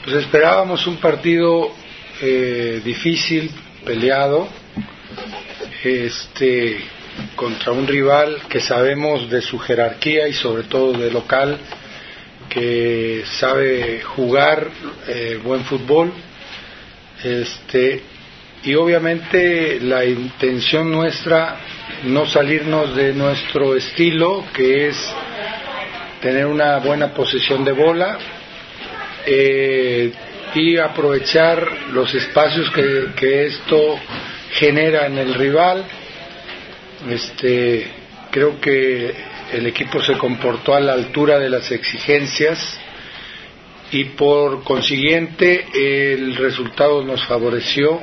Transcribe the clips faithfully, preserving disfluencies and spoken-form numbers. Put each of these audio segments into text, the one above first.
Pues esperábamos un partido eh, difícil, peleado, este, contra un rival que sabemos de su jerarquía y sobre todo de local, que sabe jugar eh, buen fútbol, este, y obviamente la intención nuestra no salirnos de nuestro estilo, que es tener una buena posesión de bola eh, y aprovechar los espacios que, que esto genera en el rival. Este, creo que el equipo se comportó a la altura de las exigencias y por consiguiente el resultado nos favoreció.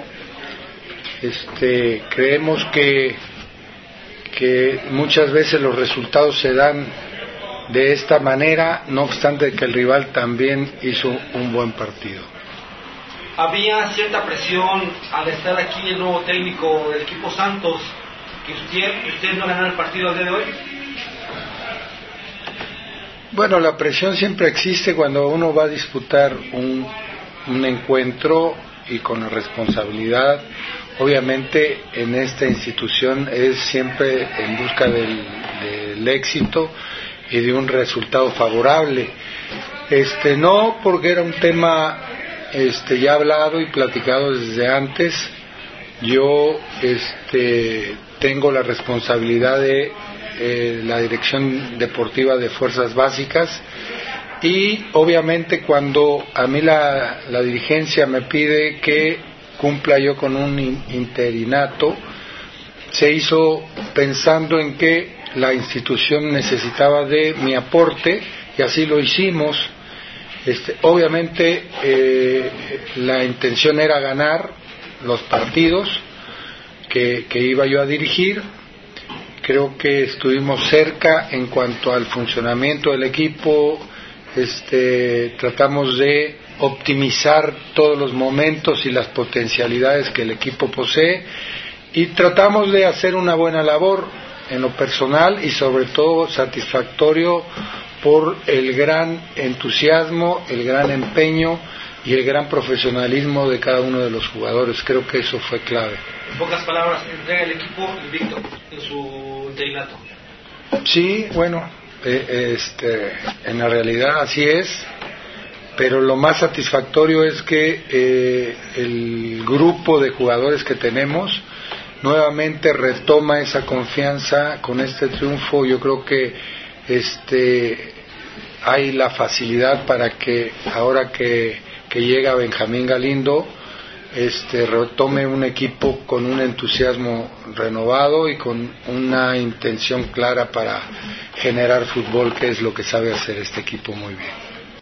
Este, creemos que, que muchas veces los resultados se dan de esta manera, no obstante que el rival también hizo un buen partido. Había cierta presión al estar aquí el nuevo técnico del equipo Santos, que usted, usted no ganara el partido al día de hoy. Bueno, la presión siempre existe cuando uno va a disputar un, un encuentro y con la responsabilidad. Obviamente en esta institución es siempre en busca del, del éxito y de un resultado favorable. Este, no porque era un tema este, ya hablado y platicado desde antes. Yo este, tengo la responsabilidad de eh, la dirección deportiva de Fuerzas Básicas y obviamente cuando a mí la, la dirigencia me pide que cumpla yo con un interinato, se hizo pensando en que la institución necesitaba de mi aporte y así lo hicimos. Este, obviamente eh, la intención era ganar los partidos que, que iba yo a dirigir. Creo que estuvimos cerca en cuanto al funcionamiento del equipo. Este, tratamos de optimizar todos los momentos y las potencialidades que el equipo posee y tratamos de hacer una buena labor en lo personal y sobre todo satisfactorio por el gran entusiasmo, el gran empeño y el gran profesionalismo de cada uno de los jugadores. Creo que eso fue clave. En pocas palabras, entrega el equipo invicto en su interinato. Sí, bueno, eh, este, en la realidad así es, pero lo más satisfactorio es que eh, el grupo de jugadores que tenemos nuevamente retoma esa confianza con este triunfo. Yo creo que este hay la facilidad para que ahora que, que llega Benjamín Galindo este retome un equipo con un entusiasmo renovado y con una intención clara para generar fútbol, que es lo que sabe hacer este equipo muy bien.